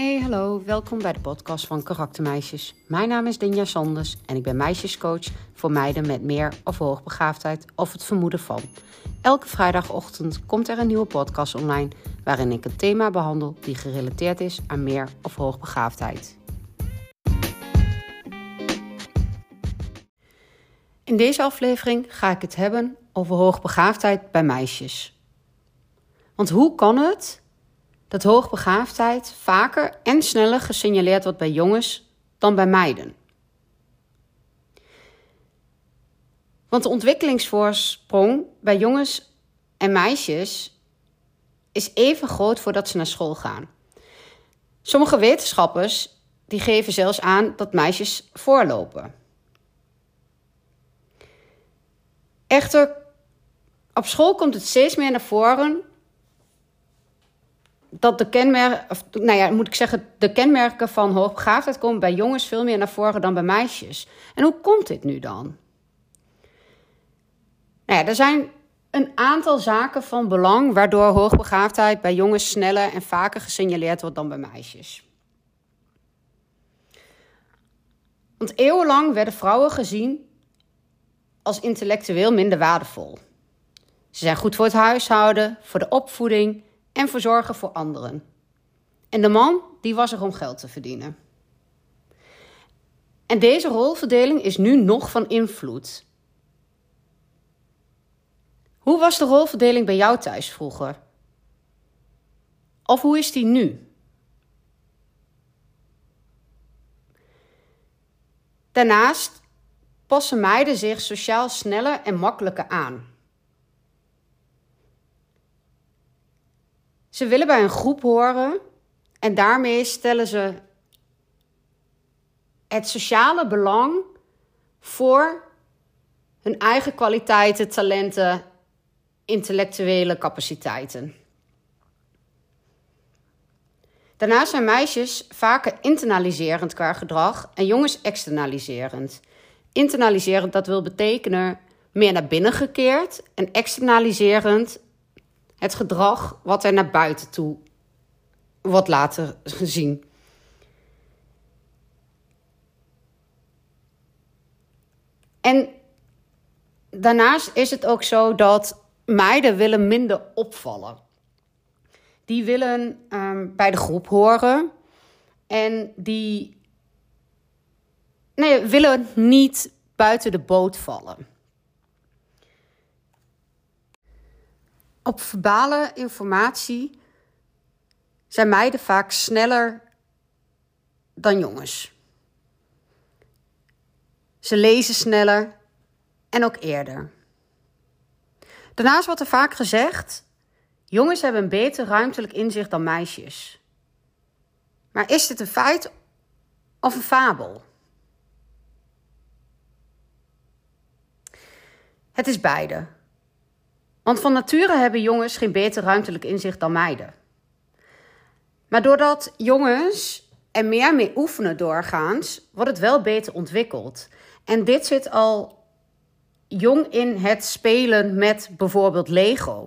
Hey, hallo, welkom bij de podcast van Karaktermeisjes. Mijn naam is Dinja Sanders en ik ben meisjescoach voor meiden met meer of hoogbegaafdheid of het vermoeden van. Elke vrijdagochtend komt er een nieuwe podcast online waarin ik een thema behandel die gerelateerd is aan meer of hoogbegaafdheid. In deze aflevering ga ik het hebben over hoogbegaafdheid bij meisjes. Want hoe kan het dat hoogbegaafdheid vaker en sneller gesignaleerd wordt bij jongens dan bij meiden? Want de ontwikkelingsvoorsprong bij jongens en meisjes is even groot voordat ze naar school gaan. Sommige wetenschappers die geven zelfs aan dat meisjes voorlopen. Echter, op school komt het steeds meer naar voren dat de kenmerken van hoogbegaafdheid komen bij jongens veel meer naar voren dan bij meisjes. En hoe komt dit nu dan? Er zijn een aantal zaken van belang waardoor hoogbegaafdheid bij jongens sneller en vaker gesignaleerd wordt dan bij meisjes. Want eeuwenlang werden vrouwen gezien als intellectueel minder waardevol. Ze zijn goed voor het huishouden, voor de opvoeding en voor zorgen voor anderen. En de man, die was er om geld te verdienen. En deze rolverdeling is nu nog van invloed. Hoe was de rolverdeling bij jou thuis vroeger? Of hoe is die nu? Daarnaast passen meiden zich sociaal sneller en makkelijker aan. Ze willen bij een groep horen en daarmee stellen ze het sociale belang voor hun eigen kwaliteiten, talenten, intellectuele capaciteiten. Daarnaast zijn meisjes vaker internaliserend qua gedrag en jongens externaliserend. Internaliserend, dat wil betekenen meer naar binnen gekeerd en externaliserend het gedrag wat er naar buiten toe wordt laten zien. En daarnaast is het ook zo dat meiden willen minder opvallen. Die willen bij de groep horen en die willen niet buiten de boot vallen. Op verbale informatie zijn meiden vaak sneller dan jongens. Ze lezen sneller en ook eerder. Daarnaast wordt er vaak gezegd: jongens hebben een beter ruimtelijk inzicht dan meisjes. Maar is dit een feit of een fabel? Het is beide. Want van nature hebben jongens geen beter ruimtelijk inzicht dan meiden. Maar doordat jongens er meer mee oefenen doorgaans, wordt het wel beter ontwikkeld. En dit zit al jong in het spelen met bijvoorbeeld Lego.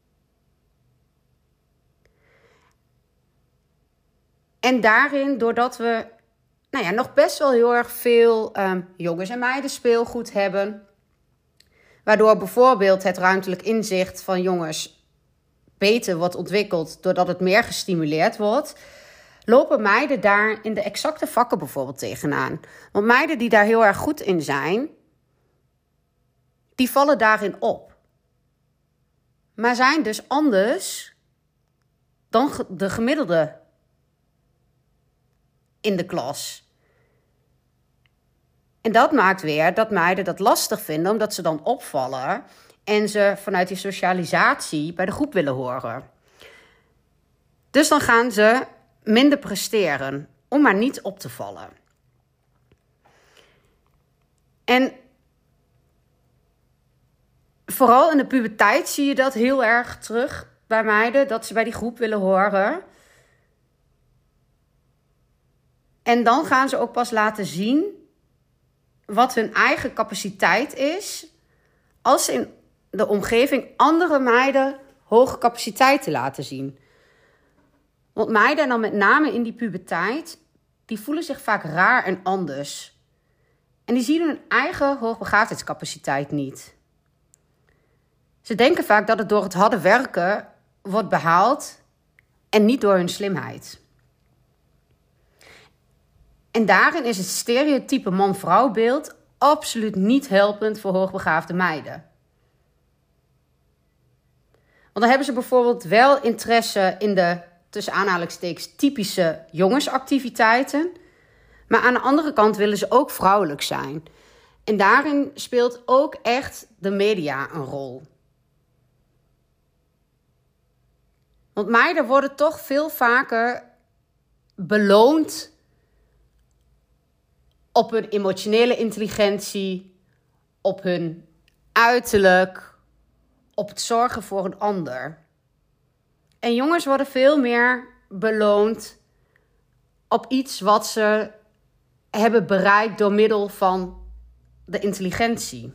En daarin, doordat we nog best wel heel erg veel jongens en meiden speelgoed hebben, waardoor bijvoorbeeld het ruimtelijk inzicht van jongens beter wordt ontwikkeld doordat het meer gestimuleerd wordt, lopen meiden daar in de exacte vakken bijvoorbeeld tegenaan. Want meiden die daar heel erg goed in zijn, die vallen daarin op. Maar zijn dus anders dan de gemiddelde in de klas. En dat maakt weer dat meiden dat lastig vinden, omdat ze dan opvallen en ze vanuit die socialisatie bij de groep willen horen. Dus dan gaan ze minder presteren, om maar niet op te vallen. En vooral in de puberteit zie je dat heel erg terug bij meiden, dat ze bij die groep willen horen. En dan gaan ze ook pas laten zien wat hun eigen capaciteit is, als ze in de omgeving andere meiden hoge capaciteiten laten zien. Want meiden, en dan met name in die puberteit, die voelen zich vaak raar en anders. En die zien hun eigen hoogbegaafdheidscapaciteit niet. Ze denken vaak dat het door het harde werken wordt behaald en niet door hun slimheid. En daarin is het stereotype man-vrouw beeld absoluut niet helpend voor hoogbegaafde meiden. Want dan hebben ze bijvoorbeeld wel interesse in de, tussen aanhalingstekens, typische jongensactiviteiten. Maar aan de andere kant willen ze ook vrouwelijk zijn. En daarin speelt ook echt de media een rol. Want meiden worden toch veel vaker beloond op hun emotionele intelligentie, op hun uiterlijk, op het zorgen voor een ander. En jongens worden veel meer beloond op iets wat ze hebben bereikt door middel van de intelligentie.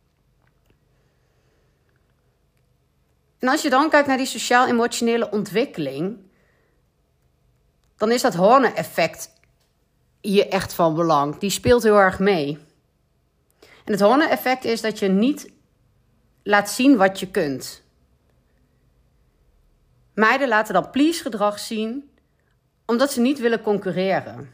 En als je dan kijkt naar die sociaal-emotionele ontwikkeling, dan is dat Horner-effect hier echt van belang. Die speelt heel erg mee. En het Horner-effect is dat je niet laat zien wat je kunt. Meiden laten dan please-gedrag zien, omdat ze niet willen concurreren.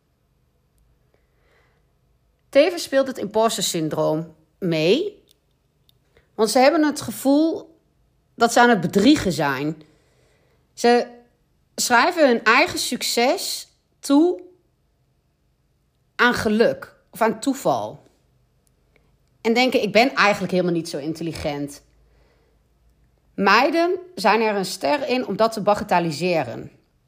Tevens speelt het imposter-syndroom mee, want ze hebben het gevoel dat ze aan het bedriegen zijn. Ze schrijven hun eigen succes toe aan geluk of aan toeval. En denken, ik ben eigenlijk helemaal niet zo intelligent. Meiden zijn er een ster in om dat te bagatelliseren.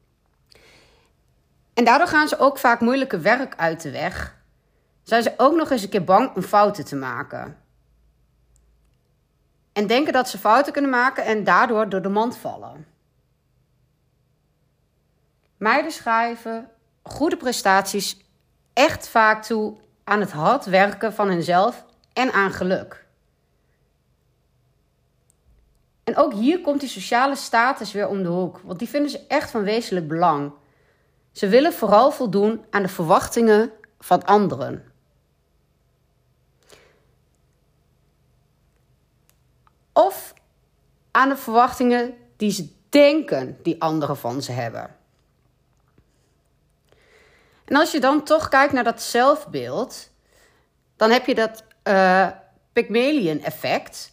En daardoor gaan ze ook vaak moeilijke werk uit de weg. Zijn ze ook nog eens een keer bang om fouten te maken. En denken dat ze fouten kunnen maken en daardoor door de mand vallen. Meiden schrijven goede prestaties echt vaak toe aan het hard werken van henzelf en aan geluk. En ook hier komt die sociale status weer om de hoek, want die vinden ze echt van wezenlijk belang. Ze willen vooral voldoen aan de verwachtingen van anderen. Of aan de verwachtingen die ze denken die anderen van ze hebben. En als je dan toch kijkt naar dat zelfbeeld, dan heb je dat Pygmalion-effect.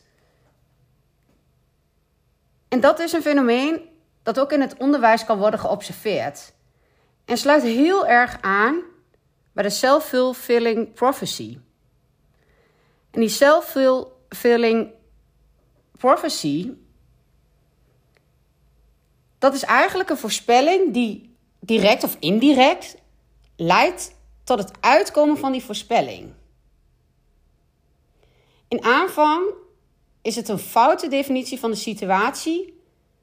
En dat is een fenomeen dat ook in het onderwijs kan worden geobserveerd. En sluit heel erg aan bij de self-fulfilling prophecy. En die self-fulfilling prophecy, dat is eigenlijk een voorspelling die direct of indirect leidt tot het uitkomen van die voorspelling. In aanvang is het een foute definitie van de situatie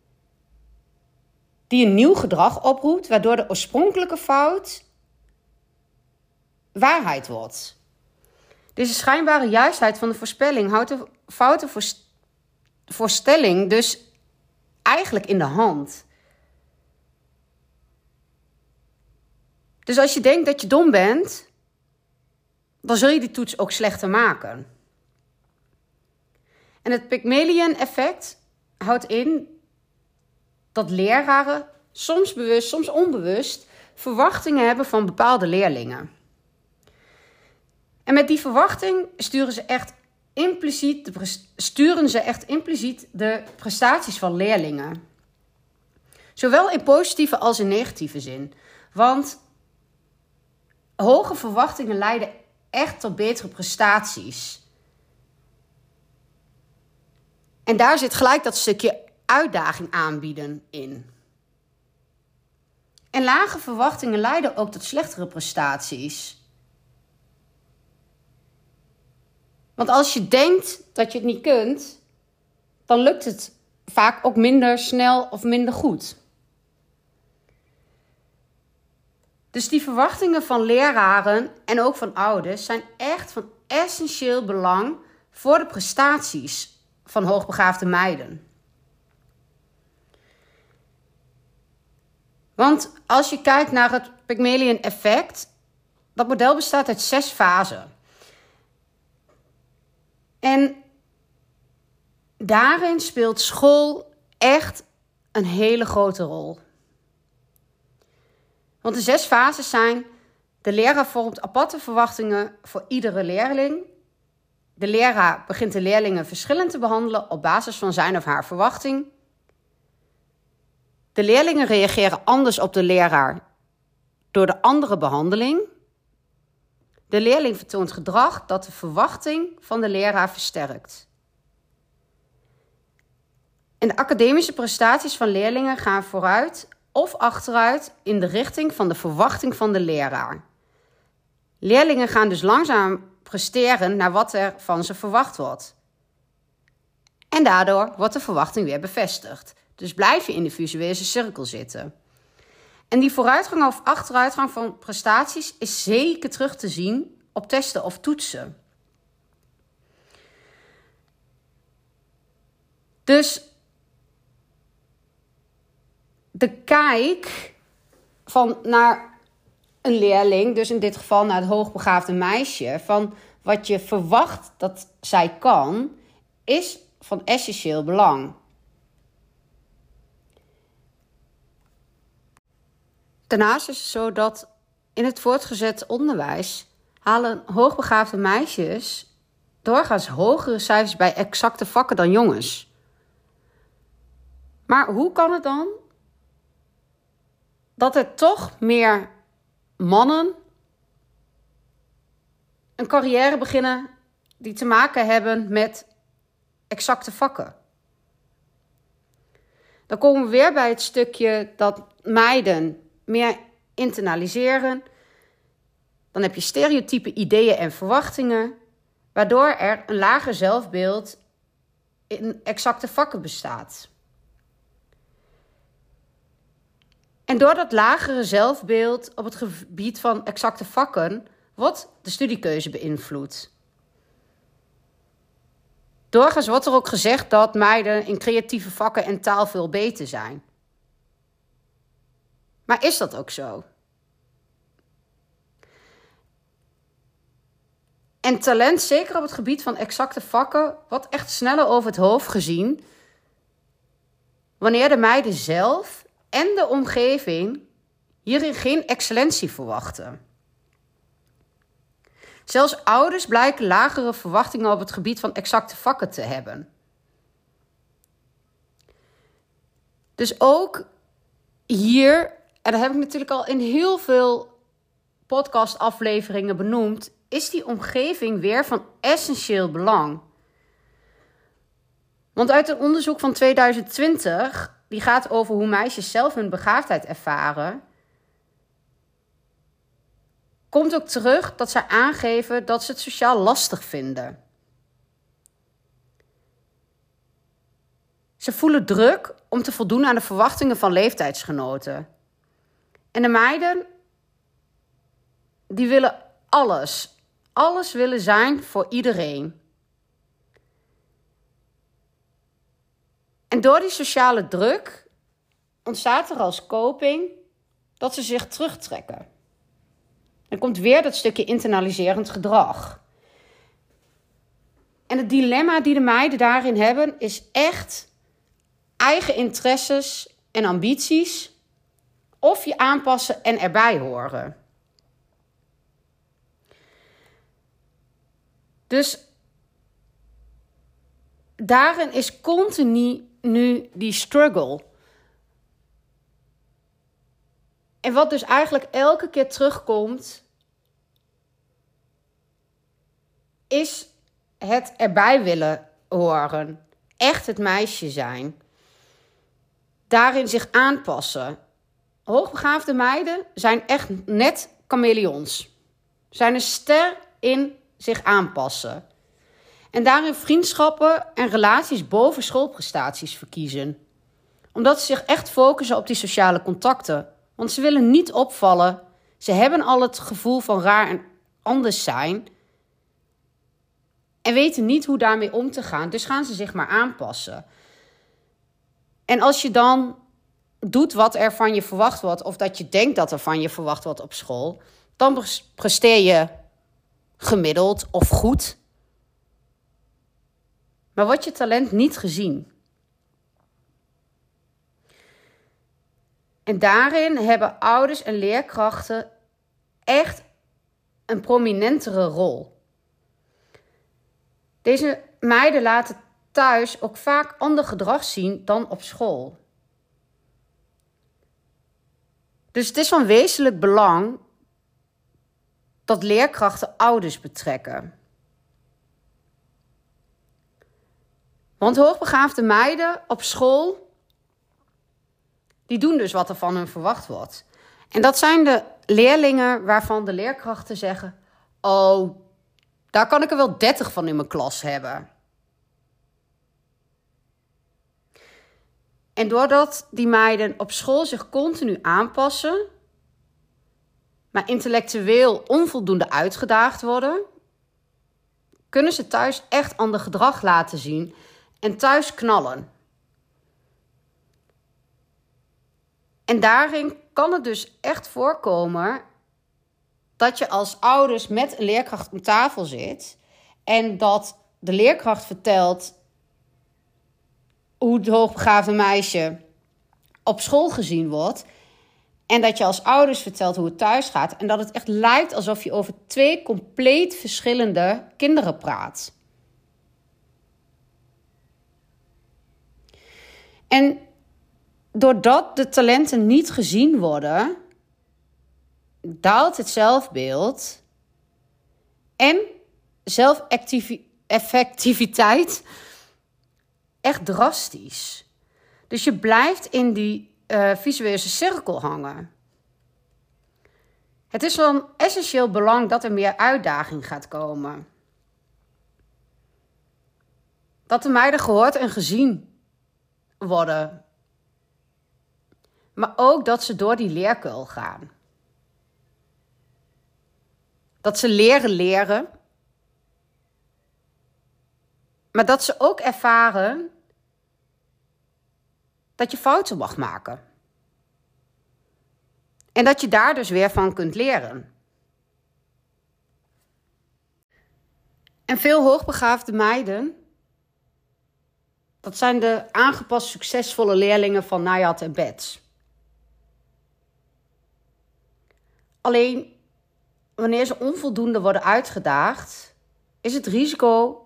die een nieuw gedrag oproept, waardoor de oorspronkelijke fout waarheid wordt. Deze schijnbare juistheid van de voorspelling houdt de foute voorstelling dus eigenlijk in de hand. Dus als je denkt dat je dom bent, dan zul je die toets ook slechter maken. En het Pygmalion-effect houdt in dat leraren soms bewust, soms onbewust verwachtingen hebben van bepaalde leerlingen. En met die verwachting sturen ze echt impliciet de prestaties van leerlingen. Zowel in positieve als in negatieve zin. Want hoge verwachtingen leiden echt tot betere prestaties. En daar zit gelijk dat stukje uitdaging aanbieden in. En lage verwachtingen leiden ook tot slechtere prestaties. Want als je denkt dat je het niet kunt, dan lukt het vaak ook minder snel of minder goed. Dus die verwachtingen van leraren en ook van ouders zijn echt van essentieel belang voor de prestaties van hoogbegaafde meiden. Want als je kijkt naar het Pygmalion effect, dat model bestaat uit 6 fasen. En daarin speelt school echt een hele grote rol. Want de 6 fases zijn: de leraar vormt aparte verwachtingen voor iedere leerling. De leraar begint de leerlingen verschillend te behandelen op basis van zijn of haar verwachting. De leerlingen reageren anders op de leraar door de andere behandeling. De leerling vertoont gedrag dat de verwachting van de leraar versterkt. En de academische prestaties van leerlingen gaan vooruit of achteruit in de richting van de verwachting van de leraar. Leerlingen gaan dus langzaam presteren naar wat er van ze verwacht wordt. En daardoor wordt de verwachting weer bevestigd. Dus blijf je in de visuele cirkel zitten. En die vooruitgang of achteruitgang van prestaties is zeker terug te zien op testen of toetsen. Dus de kijk naar een leerling, dus in dit geval naar het hoogbegaafde meisje, van wat je verwacht dat zij kan, is van essentieel belang. Daarnaast is het zo dat in het voortgezet onderwijs halen hoogbegaafde meisjes doorgaans hogere cijfers bij exacte vakken dan jongens. Maar hoe kan het dan dat er toch meer mannen een carrière beginnen die te maken hebben met exacte vakken? Dan komen we weer bij het stukje dat meiden meer internaliseren. Dan heb je stereotype ideeën en verwachtingen, waardoor er een lager zelfbeeld in exacte vakken bestaat. En door dat lagere zelfbeeld op het gebied van exacte vakken wordt de studiekeuze beïnvloed. Doorgaans wordt er ook gezegd dat meiden in creatieve vakken en taal veel beter zijn. Maar is dat ook zo? En talent, zeker op het gebied van exacte vakken, wordt echt sneller over het hoofd gezien wanneer de meiden zelf en de omgeving hierin geen excellentie verwachten. Zelfs ouders blijken lagere verwachtingen op het gebied van exacte vakken te hebben. Dus ook hier, en dat heb ik natuurlijk al in heel veel podcastafleveringen benoemd, is die omgeving weer van essentieel belang. Want uit een onderzoek van 2020, die gaat over hoe meisjes zelf hun begaafdheid ervaren, komt ook terug dat zij aangeven dat ze het sociaal lastig vinden. Ze voelen druk om te voldoen aan de verwachtingen van leeftijdsgenoten. En de meiden, die willen alles. Alles willen zijn voor iedereen. En door die sociale druk ontstaat er als coping dat ze zich terugtrekken. Er komt weer dat stukje internaliserend gedrag. En het dilemma die de meiden daarin hebben is echt eigen interesses en ambities of je aanpassen en erbij horen. Dus daarin is continu nu die struggle. En wat dus eigenlijk elke keer terugkomt, is het erbij willen horen. Echt het meisje zijn. Daarin zich aanpassen. Hoogbegaafde meiden zijn echt net chameleons. Zijn een ster in zich aanpassen. En daarin vriendschappen en relaties boven schoolprestaties verkiezen. Omdat ze zich echt focussen op die sociale contacten. Want ze willen niet opvallen. Ze hebben al het gevoel van raar en anders zijn. En weten niet hoe daarmee om te gaan. Dus gaan ze zich maar aanpassen. En als je dan doet wat er van je verwacht wordt, of dat je denkt dat er van je verwacht wordt op school, dan presteer je gemiddeld of goed. Maar wordt je talent niet gezien. En daarin hebben ouders en leerkrachten echt een prominentere rol. Deze meiden laten thuis ook vaak ander gedrag zien dan op school. Dus het is van wezenlijk belang dat leerkrachten ouders betrekken. Want hoogbegaafde meiden op school, die doen dus wat er van hun verwacht wordt. En dat zijn de leerlingen waarvan de leerkrachten zeggen: oh, daar kan ik er wel 30 van in mijn klas hebben. En doordat die meiden op school zich continu aanpassen, maar intellectueel onvoldoende uitgedaagd worden, kunnen ze thuis echt ander gedrag laten zien en thuis knallen. En daarin kan het dus echt voorkomen dat je als ouders met een leerkracht om tafel zit en dat de leerkracht vertelt hoe het hoogbegaafde meisje op school gezien wordt en dat je als ouders vertelt hoe het thuis gaat en dat het echt lijkt alsof je over 2 compleet verschillende kinderen praat. En doordat de talenten niet gezien worden, daalt het zelfbeeld en zelfeffectiviteit echt drastisch. Dus je blijft in die visuele cirkel hangen. Het is van essentieel belang dat er meer uitdaging gaat komen. Dat de meiden gehoord en gezien worden. Maar ook dat ze door die leerkuil gaan. Dat ze leren. Maar dat ze ook ervaren dat je fouten mag maken. En dat je daar dus weer van kunt leren. En veel hoogbegaafde meiden, dat zijn de aangepast succesvolle leerlingen van Nayat en Bets. Alleen, wanneer ze onvoldoende worden uitgedaagd, is het risico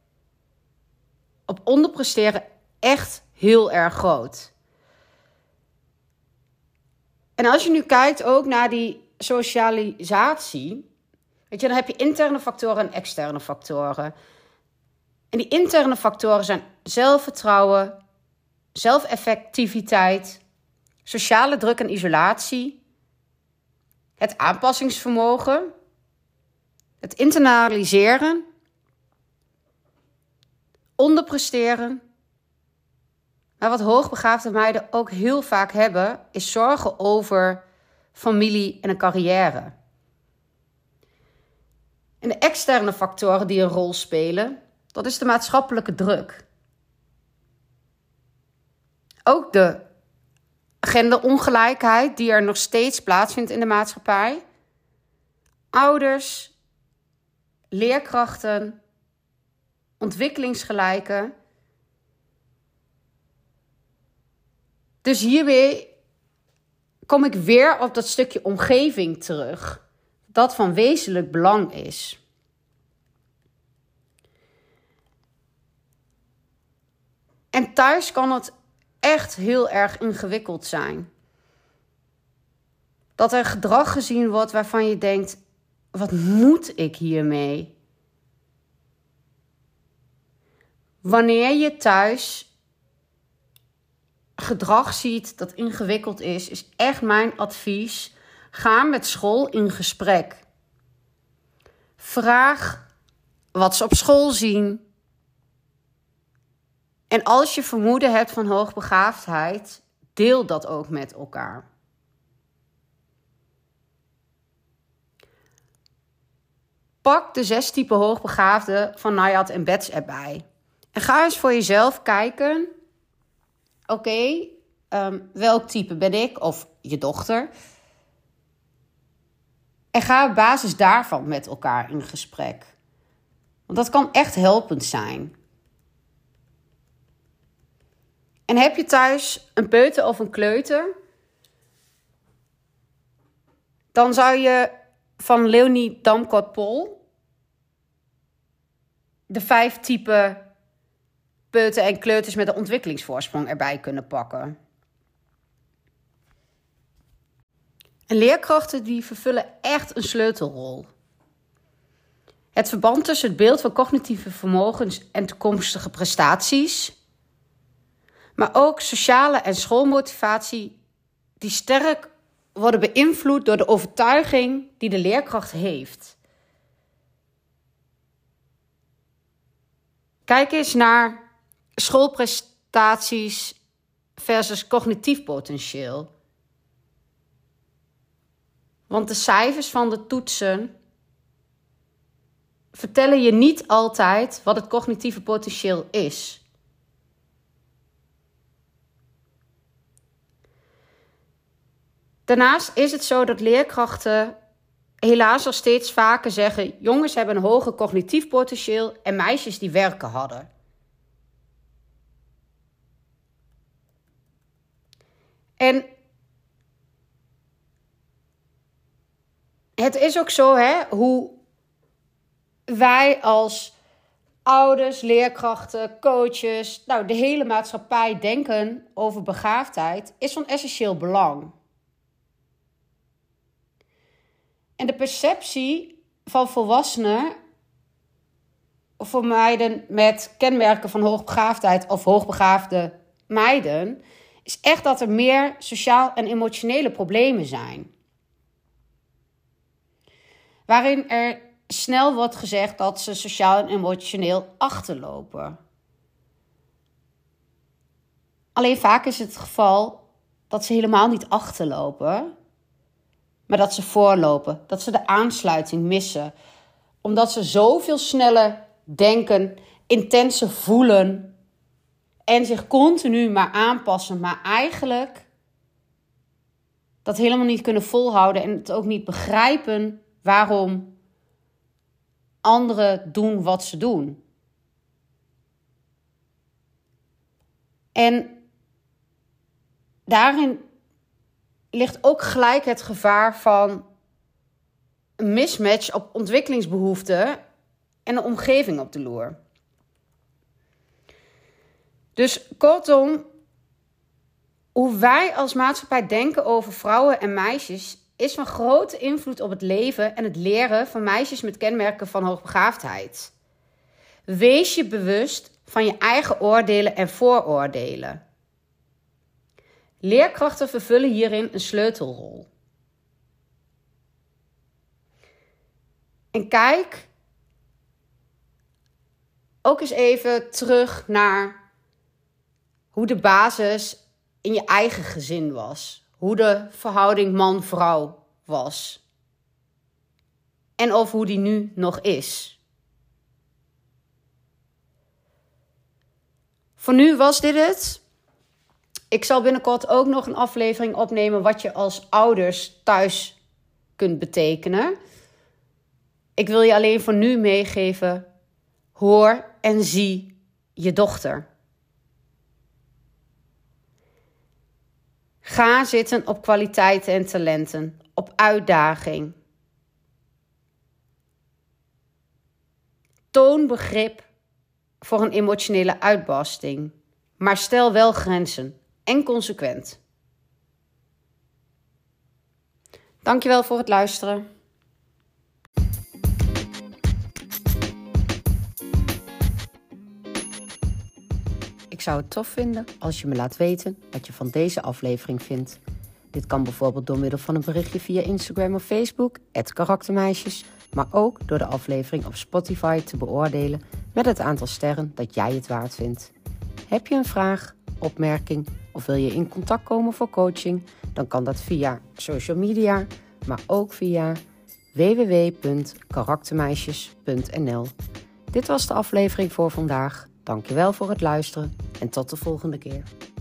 op onderpresteren echt heel erg groot. En als je nu kijkt ook naar die socialisatie, weet je, dan heb je interne factoren en externe factoren. En die interne factoren zijn zelfvertrouwen, zelfeffectiviteit, sociale druk en isolatie, het aanpassingsvermogen, het internaliseren, onderpresteren. Maar wat hoogbegaafde meiden ook heel vaak hebben, is zorgen over familie en een carrière. En de externe factoren die een rol spelen, dat is de maatschappelijke druk. Ook de genderongelijkheid die er nog steeds plaatsvindt in de maatschappij. Ouders, leerkrachten, ontwikkelingsgelijken. Dus hiermee kom ik weer op dat stukje omgeving terug, dat van wezenlijk belang is. En thuis kan het echt heel erg ingewikkeld zijn. Dat er gedrag gezien wordt waarvan je denkt, wat moet ik hiermee? Wanneer je thuis gedrag ziet dat ingewikkeld is echt mijn advies: ga met school in gesprek. Vraag wat ze op school zien. En als je vermoeden hebt van hoogbegaafdheid, deel dat ook met elkaar. Pak de 6 typen hoogbegaafden van Nayat en Bets erbij. En ga eens voor jezelf kijken. Oké, welk type ben ik of je dochter. En ga op basis daarvan met elkaar in gesprek. Want dat kan echt helpend zijn. En heb je thuis een peuter of een kleuter, dan zou je van Leonie Damkot-Pol de 5 typen peuter en kleuters met een ontwikkelingsvoorsprong erbij kunnen pakken. En leerkrachten die vervullen echt een sleutelrol. Het verband tussen het beeld van cognitieve vermogens en toekomstige prestaties, maar ook sociale en schoolmotivatie, die sterk worden beïnvloed door de overtuiging die de leerkracht heeft. Kijk eens naar schoolprestaties versus cognitief potentieel. Want de cijfers van de toetsen vertellen je niet altijd wat het cognitieve potentieel is. Daarnaast is het zo dat leerkrachten helaas al steeds vaker zeggen: jongens hebben een hoger cognitief potentieel en meisjes die werken harder. En het is ook zo, hoe wij als ouders, leerkrachten, coaches, de hele maatschappij denken over begaafdheid, is van essentieel belang. En de perceptie van volwassenen voor meiden met kenmerken van hoogbegaafdheid of hoogbegaafde meiden is echt dat er meer sociaal en emotionele problemen zijn. Waarin er snel wordt gezegd dat ze sociaal en emotioneel achterlopen. Alleen vaak is het geval dat ze helemaal niet achterlopen, maar dat ze voorlopen, dat ze de aansluiting missen. Omdat ze zoveel sneller denken, intenser voelen en zich continu maar aanpassen, maar eigenlijk dat helemaal niet kunnen volhouden en het ook niet begrijpen waarom anderen doen wat ze doen. En daarin ligt ook gelijk het gevaar van een mismatch op ontwikkelingsbehoeften en de omgeving op de loer. Dus kortom, hoe wij als maatschappij denken over vrouwen en meisjes is van grote invloed op het leven en het leren van meisjes met kenmerken van hoogbegaafdheid. Wees je bewust van je eigen oordelen en vooroordelen. Leerkrachten vervullen hierin een sleutelrol. En kijk ook eens even terug naar hoe de basis in je eigen gezin was. Hoe de verhouding man-vrouw was. En of hoe die nu nog is. Voor nu was dit het. Ik zal binnenkort ook nog een aflevering opnemen wat je als ouders thuis kunt betekenen. Ik wil je alleen voor nu meegeven: hoor en zie je dochter. Ga zitten op kwaliteiten en talenten, op uitdaging. Toon begrip voor een emotionele uitbarsting, maar stel wel grenzen en consequent. Dankjewel voor het luisteren. Ik zou het tof vinden als je me laat weten wat je van deze aflevering vindt. Dit kan bijvoorbeeld door middel van een berichtje via Instagram of Facebook, @karaktermeisjes, maar ook door de aflevering op Spotify te beoordelen met het aantal sterren dat jij het waard vindt. Heb je een vraag, opmerking of wil je in contact komen voor coaching? Dan kan dat via social media, maar ook via www.karaktermeisjes.nl. Dit was de aflevering voor vandaag. Dankjewel voor het luisteren en tot de volgende keer.